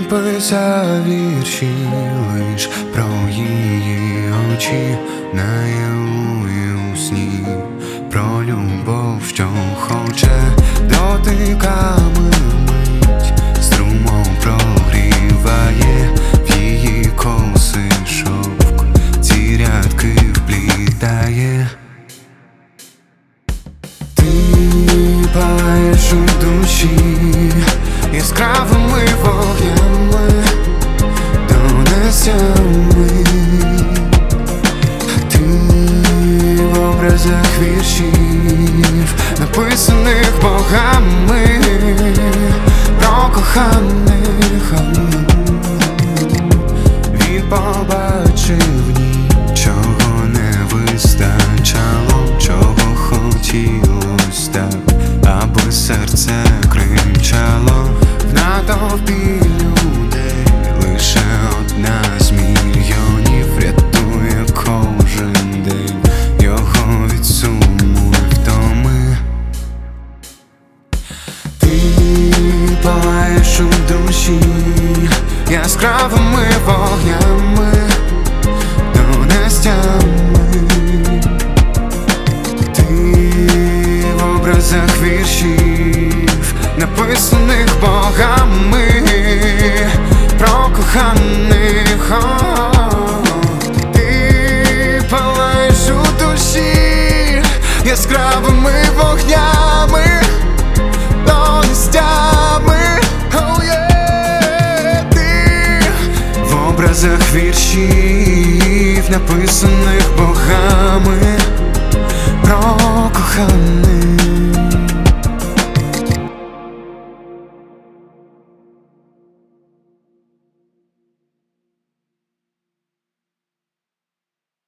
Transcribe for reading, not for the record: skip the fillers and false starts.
писав вірші лиш про її очі, наяву і у сні, про любов, що хоче дотиками мить, струмом прогріває в її коси шовк, ці рядки вплітає. Ти палаєш у душі яскравими вогнями, донесями. Ти в образах віршів, написаних богами, про коханих. Він побачив нічого не вистачало, чого хотілось так, аби серце кричало. В натовпі людей лише одна з мільйонів рятує кожен день його від суму і втоми. Ти палаєш у душі яскравими вогнями, донестями. Ти в образах віршів, написаних богами, про коханих. Ти палаєш у душі яскравими вогнями, донестями. Ти в образах віршів, написаних богами, про коханих.